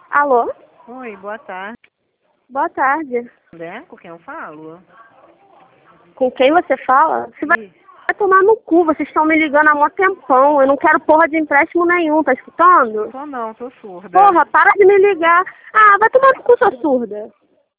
Alô? Oi, boa tarde. Boa tarde. Né? Com quem eu falo? Com quem você fala? Você vai Ih, tomar no cu, vocês estão me ligando há mó tempão. Eu não quero porra de empréstimo nenhum, tá escutando? tô não, tô surda. Porra, para de me ligar. Ah, vai tomar no cu, sua surda.